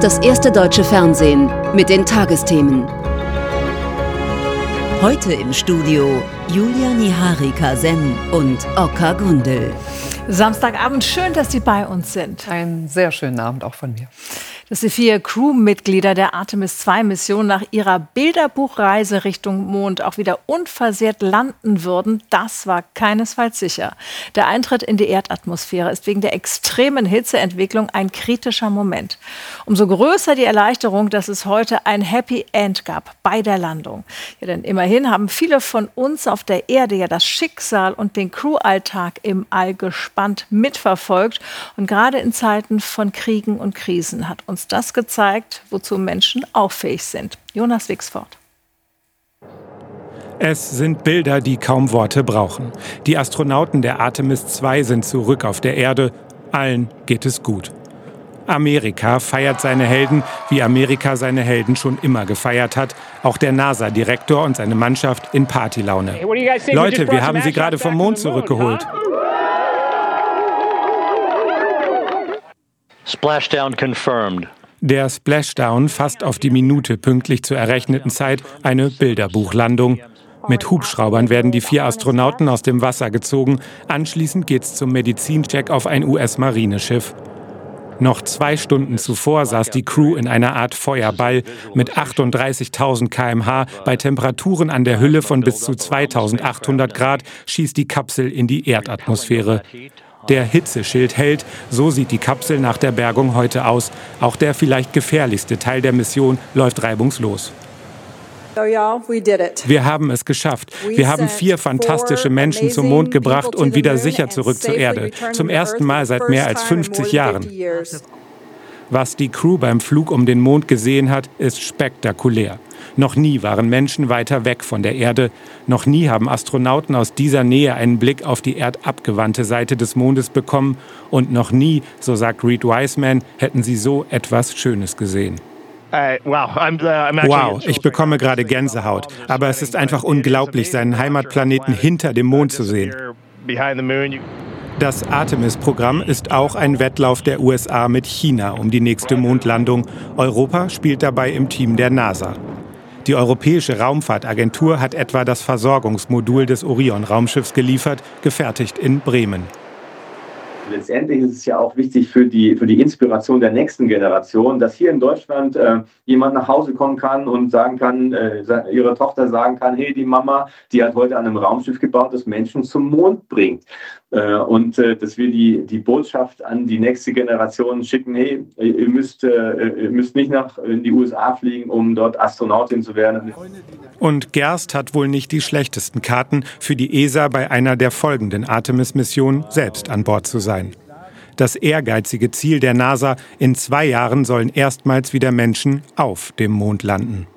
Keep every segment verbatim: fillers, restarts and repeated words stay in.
das erste deutsche Fernsehen mit den Tagesthemen. Heute im Studio Julia Niharika-Sen und Oka Gundel. Samstagabend, schön, dass Sie bei uns sind. Einen sehr schönen Abend auch von mir. Dass die vier Crewmitglieder der Artemis zwei Mission nach ihrer Bilderbuchreise Richtung Mond auch wieder unversehrt landen würden, das war keinesfalls sicher. Der Eintritt in die Erdatmosphäre ist wegen der extremen Hitzeentwicklung ein kritischer Moment. Umso größer die Erleichterung, dass es heute ein Happy End gab bei der Landung. Ja, denn immerhin haben viele von uns auf der Erde ja das Schicksal und den Crewalltag im All gespannt mitverfolgt. Und gerade in Zeiten von Kriegen und Krisen hat uns uns das gezeigt, wozu Menschen auch fähig sind. Jonas Wixford. Es sind Bilder, die kaum Worte brauchen. Die Astronauten der Artemis zwei sind zurück auf der Erde. Allen geht es gut. Amerika feiert seine Helden, wie Amerika seine Helden schon immer gefeiert hat. Auch der NASA-Direktor und seine Mannschaft in Partylaune. Leute, wir haben sie gerade vom Mond zurückgeholt. Splashdown confirmed. Der Splashdown fast auf die Minute pünktlich zur errechneten Zeit eine Bilderbuchlandung. Mit Hubschraubern werden die vier Astronauten aus dem Wasser gezogen. Anschließend geht's zum Medizincheck auf ein U S-Marineschiff. Noch zwei Stunden zuvor saß die Crew in einer Art Feuerball mit achtunddreißigtausend Kilometer pro Stunde. Bei Temperaturen an der Hülle von bis zu zweitausendachthundert Grad schießt die Kapsel in die Erdatmosphäre. Der Hitzeschild hält, so sieht die Kapsel nach der Bergung heute aus. Auch der vielleicht gefährlichste Teil der Mission läuft reibungslos. Wir haben es geschafft. Wir haben vier fantastische Menschen zum Mond gebracht und wieder sicher zurück zur Erde. Zum ersten Mal seit mehr als fünfzig Jahren. Was die Crew beim Flug um den Mond gesehen hat, ist spektakulär. Noch nie waren Menschen weiter weg von der Erde. Noch nie haben Astronauten aus dieser Nähe einen Blick auf die erdabgewandte Seite des Mondes bekommen. Und noch nie, so sagt Reed Wiseman, hätten sie so etwas Schönes gesehen. Wow, ich bekomme gerade Gänsehaut. Aber es ist einfach unglaublich, seinen Heimatplaneten hinter dem Mond zu sehen. Das Artemis-Programm ist auch ein Wettlauf der U S A mit China um die nächste Mondlandung. Europa spielt dabei im Team der NASA. Die Europäische Raumfahrtagentur hat etwa das Versorgungsmodul des Orion-Raumschiffs geliefert, gefertigt in Bremen. Letztendlich ist es ja auch wichtig für die, für die Inspiration der nächsten Generation, dass hier in Deutschland äh, jemand nach Hause kommen kann und sagen kann, äh, ihre Tochter sagen kann, hey, die Mama, die hat heute an einem Raumschiff gebaut, das Menschen zum Mond bringt. Äh, und äh, dass wir die, die Botschaft an die nächste Generation schicken, hey, ihr müsst, äh, ihr müsst nicht nach in die U S A fliegen, um dort Astronautin zu werden. Und Gerst hat wohl nicht die schlechtesten Karten für die E S A bei einer der folgenden Artemis-Missionen selbst an Bord zu sein. Das ehrgeizige Ziel der NASA, in zwei Jahren sollen erstmals wieder Menschen auf dem Mond landen.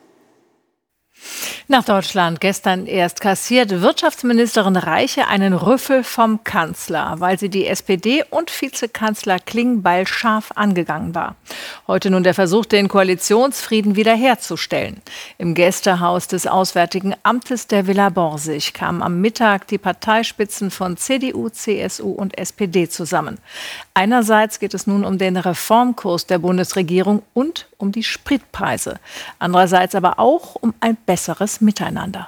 Nach Deutschland gestern erst kassiert Wirtschaftsministerin Reiche einen Rüffel vom Kanzler, weil sie die S P D und Vizekanzler Klingbeil scharf angegangen war. Heute nun der Versuch, den Koalitionsfrieden wiederherzustellen. Im Gästehaus des Auswärtigen Amtes der Villa Borsig kamen am Mittag die Parteispitzen von C D U, C S U und S P D zusammen. Einerseits geht es nun um den Reformkurs der Bundesregierung und um die Spritpreise. Andererseits aber auch um ein besseres Miteinander.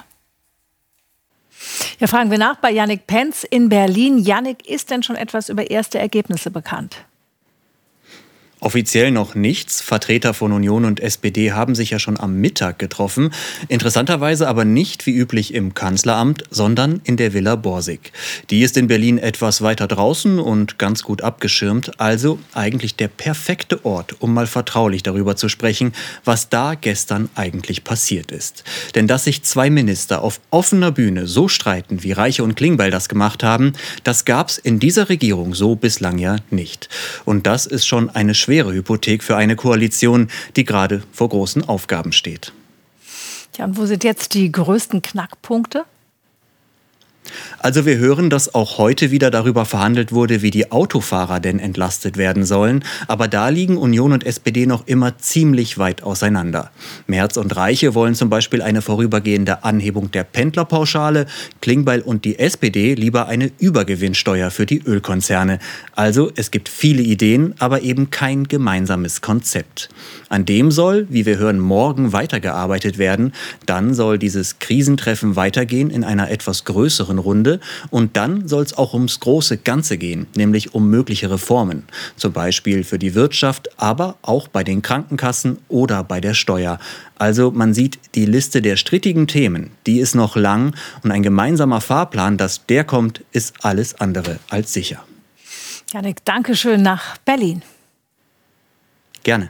Ja, fragen wir nach bei Jannik Pentz in Berlin. Jannik, ist denn schon etwas über erste Ergebnisse bekannt? Offiziell noch nichts. Vertreter von Union und S P D haben sich ja schon am Mittag getroffen. Interessanterweise aber nicht wie üblich im Kanzleramt, sondern in der Villa Borsig. Die ist in Berlin etwas weiter draußen und ganz gut abgeschirmt. Also eigentlich der perfekte Ort, um mal vertraulich darüber zu sprechen, was da gestern eigentlich passiert ist. Denn dass sich zwei Minister auf offener Bühne so streiten, wie Reiche und Klingbeil das gemacht haben, das gab's in dieser Regierung so bislang ja nicht. Und das ist schon eine schwere schwere Hypothek für eine Koalition, die gerade vor großen Aufgaben steht. Ja, und wo sind jetzt die größten Knackpunkte? Also wir hören, dass auch heute wieder darüber verhandelt wurde, wie die Autofahrer denn entlastet werden sollen. Aber da liegen Union und S P D noch immer ziemlich weit auseinander. Merz und Reiche wollen zum Beispiel eine vorübergehende Anhebung der Pendlerpauschale. Klingbeil und die S P D lieber eine Übergewinnsteuer für die Ölkonzerne. Also es gibt viele Ideen, aber eben kein gemeinsames Konzept. An dem soll, wie wir hören, morgen weitergearbeitet werden. Dann soll dieses Krisentreffen weitergehen in einer etwas größeren Runde. Und dann soll es auch ums große Ganze gehen, nämlich um mögliche Reformen. Zum Beispiel für die Wirtschaft, aber auch bei den Krankenkassen oder bei der Steuer. Also man sieht, die Liste der strittigen Themen, die ist noch lang. Und ein gemeinsamer Fahrplan, dass der kommt, ist alles andere als sicher. Janik, danke schön nach Berlin. Gerne.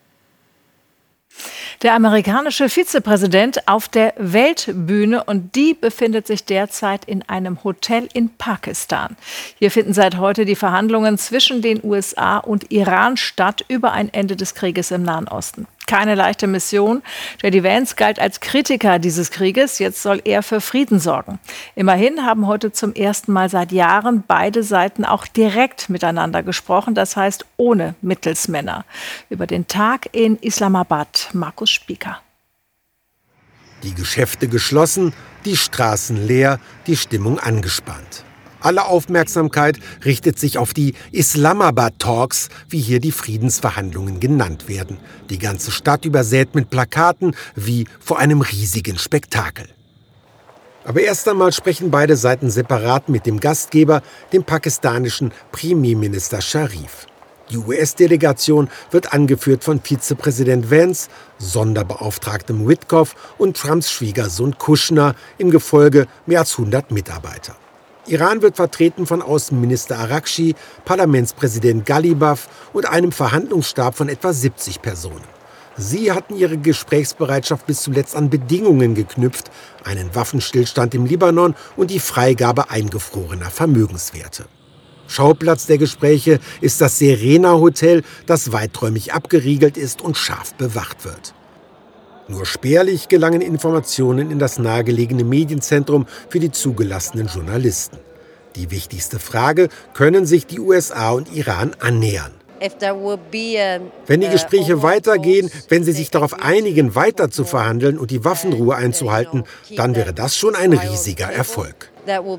Der amerikanische Vizepräsident auf der Weltbühne, und die befindet sich derzeit in einem Hotel in Pakistan. Hier finden seit heute die Verhandlungen zwischen den U S A und Iran statt über ein Ende des Krieges im Nahen Osten. Keine leichte Mission. J D Vance galt als Kritiker dieses Krieges. Jetzt soll er für Frieden sorgen. Immerhin haben heute zum ersten Mal seit Jahren beide Seiten auch direkt miteinander gesprochen. Das heißt ohne Mittelsmänner. Über den Tag in Islamabad, Markus Spieker. Die Geschäfte geschlossen, die Straßen leer, die Stimmung angespannt. Alle Aufmerksamkeit richtet sich auf die Islamabad Talks, wie hier die Friedensverhandlungen genannt werden. Die ganze Stadt übersät mit Plakaten wie vor einem riesigen Spektakel. Aber erst einmal sprechen beide Seiten separat mit dem Gastgeber, dem pakistanischen Premierminister Sharif. Die U S-Delegation wird angeführt von Vizepräsident Vance, Sonderbeauftragtem Witkoff und Trumps Schwiegersohn Kushner, im Gefolge mehr als hundert Mitarbeiter. Iran wird vertreten von Außenminister Araghchi, Parlamentspräsident Ghalibaf und einem Verhandlungsstab von etwa siebzig Personen. Sie hatten ihre Gesprächsbereitschaft bis zuletzt an Bedingungen geknüpft, einen Waffenstillstand im Libanon und die Freigabe eingefrorener Vermögenswerte. Schauplatz der Gespräche ist das Serena Hotel, das weiträumig abgeriegelt ist und scharf bewacht wird. Nur spärlich gelangen Informationen in das nahegelegene Medienzentrum für die zugelassenen Journalisten. Die wichtigste Frage: Können sich die U S A und Iran annähern? Wenn die Gespräche weitergehen, wenn sie sich darauf einigen, weiter zu verhandeln und die Waffenruhe einzuhalten, dann wäre das schon ein riesiger Erfolg.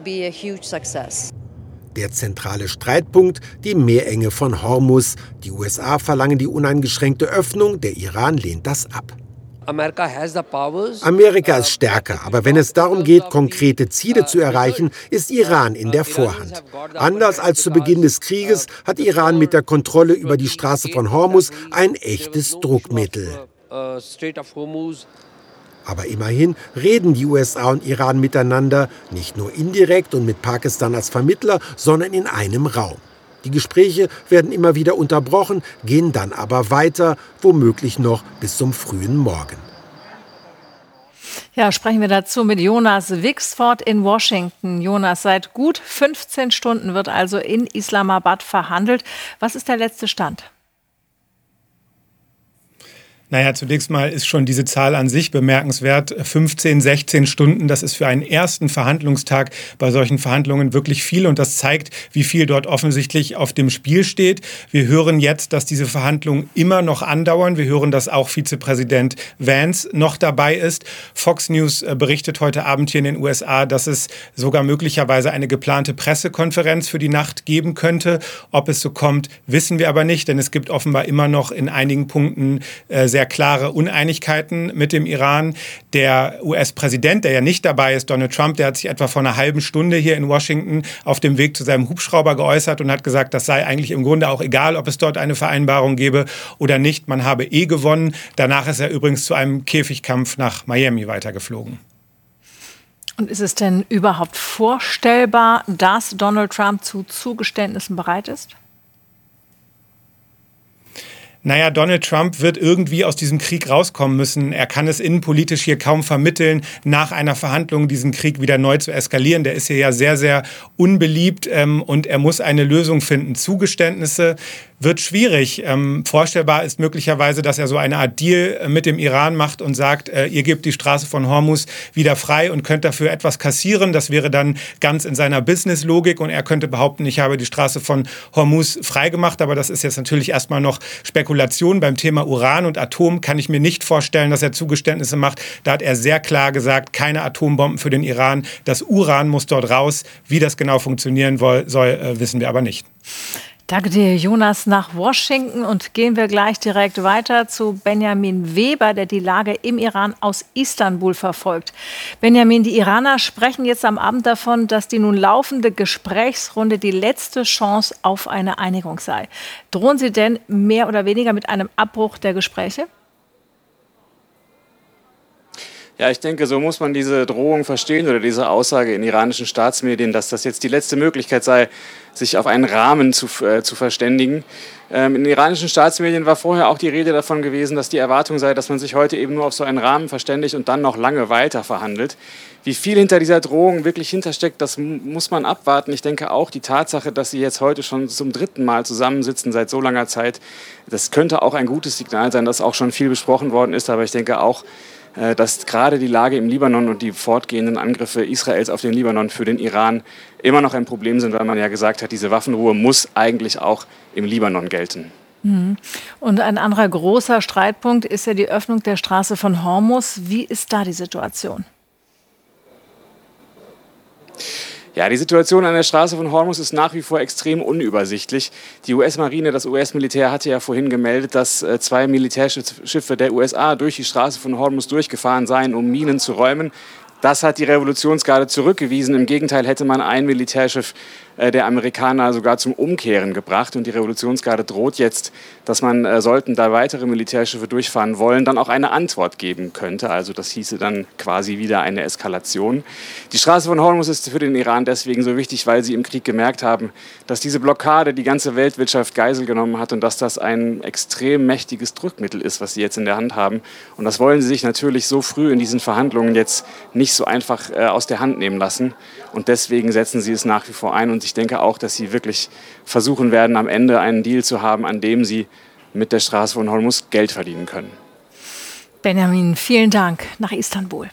Der zentrale Streitpunkt: die Meerenge von Hormuz. Die U S A verlangen die uneingeschränkte Öffnung, der Iran lehnt das ab. Amerika ist stärker, aber wenn es darum geht, konkrete Ziele zu erreichen, ist Iran in der Vorhand. Anders als zu Beginn des Krieges hat Iran mit der Kontrolle über die Straße von Hormuz ein echtes Druckmittel. Aber immerhin reden die U S A und Iran miteinander, nicht nur indirekt und mit Pakistan als Vermittler, sondern in einem Raum. Die Gespräche werden immer wieder unterbrochen, gehen dann aber weiter, womöglich noch bis zum frühen Morgen. Ja, sprechen wir dazu mit Jonas Wixford in Washington. Jonas, seit gut fünfzehn Stunden wird also in Islamabad verhandelt. Was ist der letzte Stand? Naja, zunächst mal ist schon diese Zahl an sich bemerkenswert. fünfzehn, sechzehn Stunden, das ist für einen ersten Verhandlungstag bei solchen Verhandlungen wirklich viel. Und das zeigt, wie viel dort offensichtlich auf dem Spiel steht. Wir hören jetzt, dass diese Verhandlungen immer noch andauern. Wir hören, dass auch Vizepräsident Vance noch dabei ist. Fox News berichtet heute Abend hier in den U S A, dass es sogar möglicherweise eine geplante Pressekonferenz für die Nacht geben könnte. Ob es so kommt, wissen wir aber nicht, denn es gibt offenbar immer noch in einigen Punkten äh, sehr Sehr klare Uneinigkeiten mit dem Iran. Der U S-Präsident, der ja nicht dabei ist, Donald Trump, der hat sich etwa vor einer halben Stunde hier in Washington auf dem Weg zu seinem Hubschrauber geäußert und hat gesagt, das sei eigentlich im Grunde auch egal, ob es dort eine Vereinbarung gäbe oder nicht. Man habe eh gewonnen. Danach ist er übrigens zu einem Käfigkampf nach Miami weitergeflogen. Und ist es denn überhaupt vorstellbar, dass Donald Trump zu Zugeständnissen bereit ist? Naja, Donald Trump wird irgendwie aus diesem Krieg rauskommen müssen. Er kann es innenpolitisch hier kaum vermitteln, nach einer Verhandlung diesen Krieg wieder neu zu eskalieren. Der ist hier ja sehr, sehr unbeliebt ähm, und er muss eine Lösung finden. Zugeständnisse wird schwierig. Ähm, vorstellbar ist möglicherweise, dass er so eine Art Deal mit dem Iran macht und sagt, äh, ihr gebt die Straße von Hormuz wieder frei und könnt dafür etwas kassieren. Das wäre dann ganz in seiner Business-Logik und er könnte behaupten, ich habe die Straße von Hormuz freigemacht. Aber das ist jetzt natürlich erstmal noch Spekulation. Beim Thema Uran und Atom kann ich mir nicht vorstellen, dass er Zugeständnisse macht. Da hat er sehr klar gesagt, keine Atombomben für den Iran. Das Uran muss dort raus. Wie das genau funktionieren soll, wissen wir aber nicht. Danke dir, Jonas, nach Washington. Und gehen wir gleich direkt weiter zu Benjamin Weber, der die Lage im Iran aus Istanbul verfolgt. Benjamin, die Iraner sprechen jetzt am Abend davon, dass die nun laufende Gesprächsrunde die letzte Chance auf eine Einigung sei. Drohen sie denn mehr oder weniger mit einem Abbruch der Gespräche? Ja, ich denke, so muss man diese Drohung verstehen oder diese Aussage in iranischen Staatsmedien, dass das jetzt die letzte Möglichkeit sei, sich auf einen Rahmen zu, äh, zu verständigen. Ähm, in iranischen Staatsmedien war vorher auch die Rede davon gewesen, dass die Erwartung sei, dass man sich heute eben nur auf so einen Rahmen verständigt und dann noch lange weiter verhandelt. Wie viel hinter dieser Drohung wirklich hintersteckt, das muss man abwarten. Ich denke auch die Tatsache, dass sie jetzt heute schon zum dritten Mal zusammensitzen seit so langer Zeit, das könnte auch ein gutes Signal sein, dass auch schon viel besprochen worden ist. Aber ich denke auch, dass gerade die Lage im Libanon und die fortgehenden Angriffe Israels auf den Libanon für den Iran immer noch ein Problem sind, weil man ja gesagt hat, diese Waffenruhe muss eigentlich auch im Libanon gelten. Und ein anderer großer Streitpunkt ist ja die Öffnung der Straße von Hormuz. Wie ist da die Situation? Ja, die Situation an der Straße von Hormuz ist nach wie vor extrem unübersichtlich. Die U S-Marine, das U S-Militär hatte ja vorhin gemeldet, dass äh, zwei Militärschiffe der U S A durch die Straße von Hormuz durchgefahren seien, um Minen zu räumen. Das hat die Revolutionsgarde zurückgewiesen. Im Gegenteil hätte man ein Militärschiff äh, der Amerikaner sogar zum Umkehren gebracht. Und die Revolutionsgarde droht jetzt, dass man, äh, sollten da weitere Militärschiffe durchfahren wollen, dann auch eine Antwort geben könnte. Also das hieße dann quasi wieder eine Eskalation. Die Straße von Hormuz ist für den Iran deswegen so wichtig, weil sie im Krieg gemerkt haben, dass diese Blockade die ganze Weltwirtschaft Geisel genommen hat und dass das ein extrem mächtiges Drückmittel ist, was sie jetzt in der Hand haben. Und das wollen sie sich natürlich so früh in diesen Verhandlungen jetzt nicht so einfach äh, aus der Hand nehmen lassen. Und deswegen setzen sie es nach wie vor ein. Und ich denke auch, dass sie wirklich versuchen werden, am Ende einen Deal zu haben, an dem sie mit der Straße von Hormuz Geld verdienen können. Benjamin, vielen Dank nach Istanbul.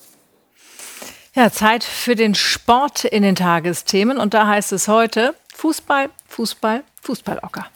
Ja, Zeit für den Sport in den Tagesthemen. Und da heißt es heute Fußball, Fußball, Fußballocker.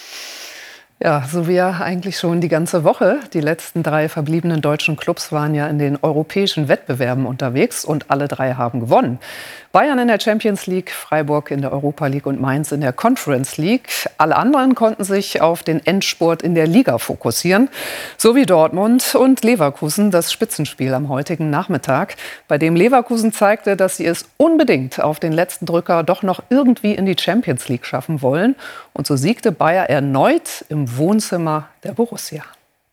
Ja, so wie ja eigentlich schon die ganze Woche. Die letzten drei verbliebenen deutschen Clubs waren ja in den europäischen Wettbewerben unterwegs und alle drei haben gewonnen. Bayern in der Champions League, Freiburg in der Europa League und Mainz in der Conference League. Alle anderen konnten sich auf den Endspurt in der Liga fokussieren. So wie Dortmund und Leverkusen, das Spitzenspiel am heutigen Nachmittag, bei dem Leverkusen zeigte, dass sie es unbedingt auf den letzten Drücker doch noch irgendwie in die Champions League schaffen wollen. Und so siegte Bayer erneut im Wohnzimmer der Borussia.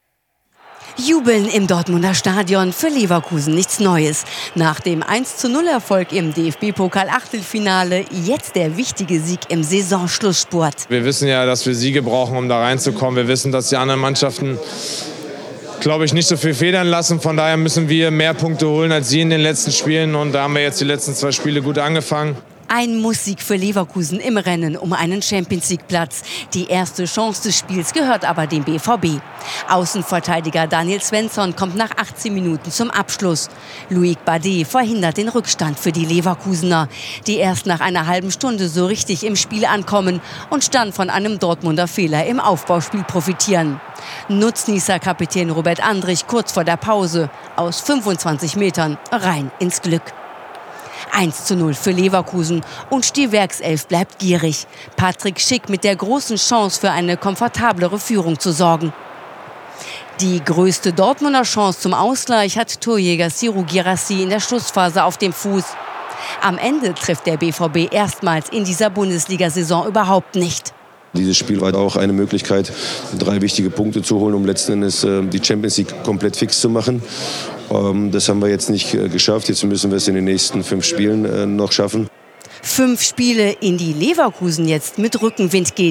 Jubeln im Dortmunder Stadion, für Leverkusen nichts Neues. Nach dem eins zu null Erfolg im D F B-Pokal-Achtelfinale, jetzt der wichtige Sieg im Saisonschlussspurt. Wir wissen ja, dass wir Siege brauchen, um da reinzukommen. Wir wissen, dass die anderen Mannschaften, glaube ich, nicht so viel federn lassen. Von daher müssen wir mehr Punkte holen als sie in den letzten Spielen. Und da haben wir jetzt die letzten zwei Spiele gut angefangen. Ein Musssieg für Leverkusen im Rennen um einen Champions-League-Platz. Die erste Chance des Spiels gehört aber dem B V B. Außenverteidiger Daniel Svensson kommt nach achtzehn Minuten zum Abschluss. Loic Badet verhindert den Rückstand für die Leverkusener, die erst nach einer halben Stunde so richtig im Spiel ankommen und dann von einem Dortmunder Fehler im Aufbauspiel profitieren. Nutznießer-Kapitän Robert Andrich kurz vor der Pause aus fünfundzwanzig Metern rein ins Glück. eins zu null für Leverkusen und die Werkself bleibt gierig. Patrick Schick mit der großen Chance für eine komfortablere Führung zu sorgen. Die größte Dortmunder Chance zum Ausgleich hat Torjäger Serhou Guirassy in der Schlussphase auf dem Fuß. Am Ende trifft der B V B erstmals in dieser Bundesliga-Saison überhaupt nicht. Dieses Spiel war auch eine Möglichkeit, drei wichtige Punkte zu holen, um letzten Endes die Champions League komplett fix zu machen. Das haben wir jetzt nicht geschafft. Jetzt müssen wir es in den nächsten fünf Spielen noch schaffen. Fünf Spiele, in die Leverkusen jetzt mit Rückenwind geht.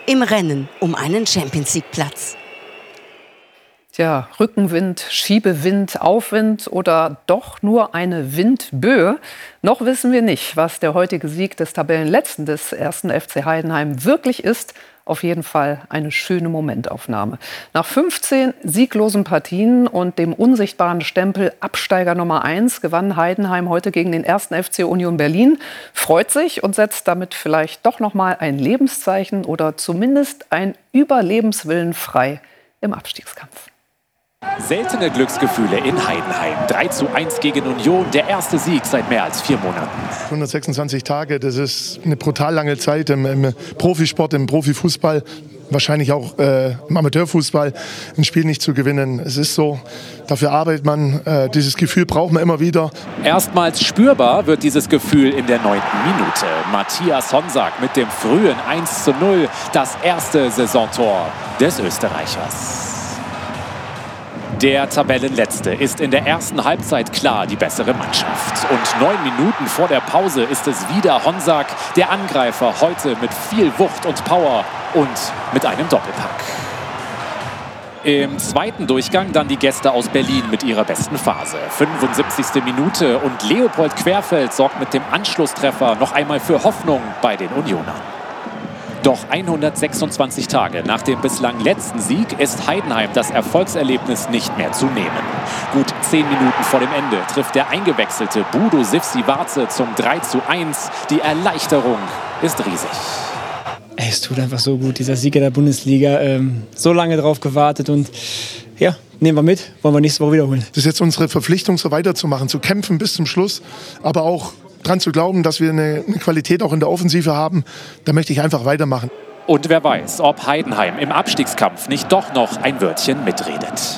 im Rennen um einen Champions-League-Platz. Tja, Rückenwind, Schiebewind, Aufwind oder doch nur eine Windböe? Noch wissen wir nicht, was der heutige Sieg des Tabellenletzten des ersten F C Heidenheim wirklich ist. Auf jeden Fall eine schöne Momentaufnahme. Nach fünfzehn sieglosen Partien und dem unsichtbaren Stempel Absteiger Nummer eins gewann Heidenheim heute gegen den ersten F C Union Berlin, freut sich und setzt damit vielleicht doch noch mal ein Lebenszeichen oder zumindest ein Überlebenswillen frei im Abstiegskampf. Seltene Glücksgefühle in Heidenheim. drei zu eins gegen Union, der erste Sieg seit mehr als vier Monaten. hundertsechsundzwanzig Tage, das ist eine brutal lange Zeit im, im Profisport, im Profifußball, wahrscheinlich auch äh, im Amateurfußball, ein Spiel nicht zu gewinnen. Es ist so, dafür arbeitet man, äh, dieses Gefühl braucht man immer wieder. Erstmals spürbar wird dieses Gefühl in der neunten Minute. Matthias Honsack mit dem frühen eins zu null, das erste Saisontor des Österreichers. Der Tabellenletzte ist in der ersten Halbzeit klar die bessere Mannschaft. Und neun Minuten vor der Pause ist es wieder Honsack, der Angreifer, heute mit viel Wucht und Power und mit einem Doppelpack. Im zweiten Durchgang dann die Gäste aus Berlin mit ihrer besten Phase. fünfundsiebzigste Minute und Leopold Querfeld sorgt mit dem Anschlusstreffer noch einmal für Hoffnung bei den Unionern. Doch hundertsechsundzwanzig Tage nach dem bislang letzten Sieg ist Heidenheim das Erfolgserlebnis nicht mehr zu nehmen. Gut zehn Minuten vor dem Ende trifft der eingewechselte Budo Sivsi-Varze zum drei zu eins. Die Erleichterung ist riesig. Es tut einfach so gut, dieser Sieger der Bundesliga. Ähm, so lange drauf gewartet und ja, nehmen wir mit, wollen wir nächste Woche wiederholen. Das ist jetzt unsere Verpflichtung, so weiterzumachen, zu kämpfen bis zum Schluss, aber auch dran zu glauben, dass wir eine, eine Qualität auch in der Offensive haben. Da möchte ich einfach weitermachen. Und wer weiß, ob Heidenheim im Abstiegskampf nicht doch noch ein Wörtchen mitredet.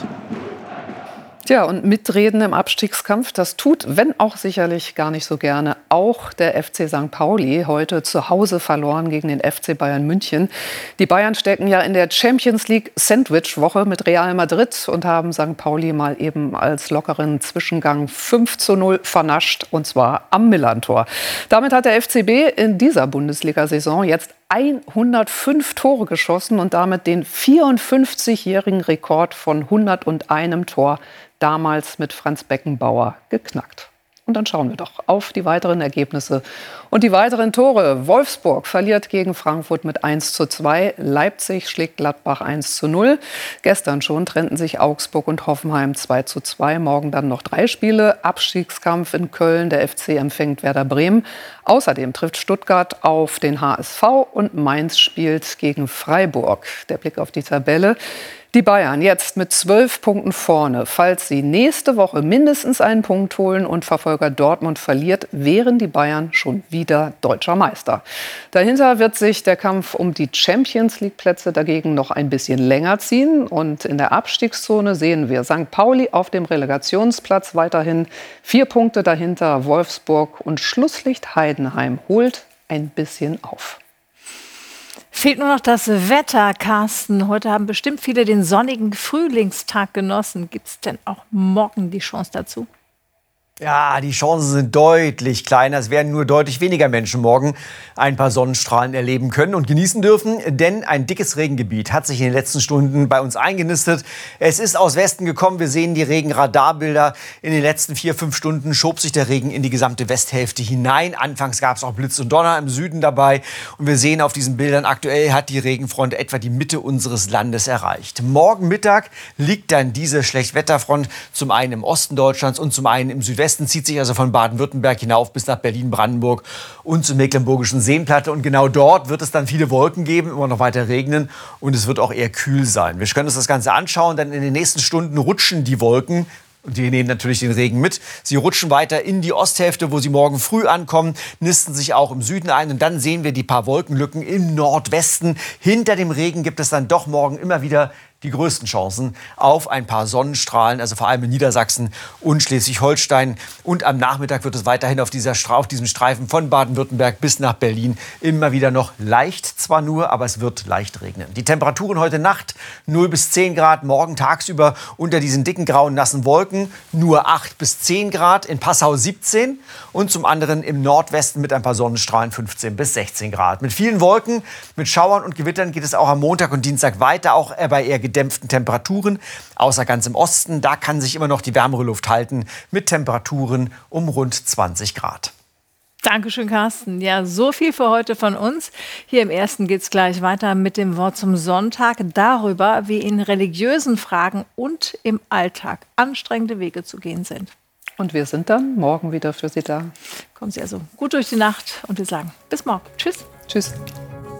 Tja, und mitreden im Abstiegskampf, das tut, wenn auch sicherlich gar nicht so gerne, auch der F C Sankt Pauli, heute zu Hause verloren gegen den F C Bayern München. Die Bayern stecken ja in der Champions League Sandwich-Woche mit Real Madrid und haben Sankt Pauli mal eben als lockeren Zwischengang fünf zu null vernascht, und zwar am Millerntor. Damit hat der F C B in dieser Bundesliga-Saison jetzt hundertfünf Tore geschossen und damit den vierundfünfzigjährigen Rekord von hunderteins Tor damals mit Franz Beckenbauer geknackt. Und dann schauen wir doch auf die weiteren Ergebnisse und die weiteren Tore. Wolfsburg verliert gegen Frankfurt mit eins zu zwei. Leipzig schlägt Gladbach eins zu null. Gestern schon trennten sich Augsburg und Hoffenheim zwei zu zwei. Morgen dann noch drei Spiele. Abstiegskampf in Köln. Der F C empfängt Werder Bremen. Außerdem trifft Stuttgart auf den H S V und Mainz spielt gegen Freiburg. Der Blick auf die Tabelle. Die Bayern jetzt mit zwölf Punkten vorne. Falls sie nächste Woche mindestens einen Punkt holen und Verfolger Dortmund verliert, wären die Bayern schon wieder deutscher Meister. Dahinter wird sich der Kampf um die Champions-League-Plätze dagegen noch ein bisschen länger ziehen. Und in der Abstiegszone sehen wir Sankt Pauli auf dem Relegationsplatz weiterhin. Vier Punkte dahinter Wolfsburg und Schlusslicht Heidenheim holt ein bisschen auf. Fehlt nur noch das Wetter, Carsten. Heute haben bestimmt viele den sonnigen Frühlingstag genossen. Gibt es denn auch morgen die Chance dazu? Ja, die Chancen sind deutlich kleiner. Es werden nur deutlich weniger Menschen morgen ein paar Sonnenstrahlen erleben können und genießen dürfen. Denn ein dickes Regengebiet hat sich in den letzten Stunden bei uns eingenistet. Es ist aus Westen gekommen. Wir sehen die Regenradarbilder. In den letzten vier, fünf Stunden schob sich der Regen in die gesamte Westhälfte hinein. Anfangs gab es auch Blitz und Donner im Süden dabei. Und wir sehen auf diesen Bildern, aktuell hat die Regenfront etwa die Mitte unseres Landes erreicht. Morgen Mittag liegt dann diese Schlechtwetterfront zum einen im Osten Deutschlands und zum einen im Südwesten. Westen zieht sich also von Baden-Württemberg hinauf bis nach Berlin-Brandenburg und zur Mecklenburgischen Seenplatte. Und genau dort wird es dann viele Wolken geben, immer noch weiter regnen und es wird auch eher kühl sein. Wir können uns das Ganze anschauen, denn in den nächsten Stunden rutschen die Wolken. Und die nehmen natürlich den Regen mit. Sie rutschen weiter in die Osthälfte, wo sie morgen früh ankommen, nisten sich auch im Süden ein. Und dann sehen wir die paar Wolkenlücken im Nordwesten. Hinter dem Regen gibt es dann doch morgen immer wieder die größten Chancen auf ein paar Sonnenstrahlen, also vor allem in Niedersachsen und Schleswig-Holstein. Und am Nachmittag wird es weiterhin auf, dieser Stra- auf diesem Streifen von Baden-Württemberg bis nach Berlin immer wieder noch leicht, zwar nur, aber es wird leicht regnen. Die Temperaturen heute Nacht null bis zehn Grad, morgen tagsüber unter diesen dicken, grauen, nassen Wolken nur acht bis zehn Grad, in Passau siebzehn und zum anderen im Nordwesten mit ein paar Sonnenstrahlen fünfzehn bis sechzehn Grad. Mit vielen Wolken, mit Schauern und Gewittern geht es auch am Montag und Dienstag weiter, auch bei eher gedämpften Temperaturen, außer ganz im Osten. Da kann sich immer noch die wärmere Luft halten mit Temperaturen um rund zwanzig Grad. Dankeschön, Carsten. Ja, so viel für heute von uns. Hier im Ersten geht es gleich weiter mit dem Wort zum Sonntag, darüber, wie in religiösen Fragen und im Alltag anstrengende Wege zu gehen sind. Und wir sind dann morgen wieder für Sie da. Kommen Sie also gut durch die Nacht und wir sagen bis morgen. Tschüss. Tschüss.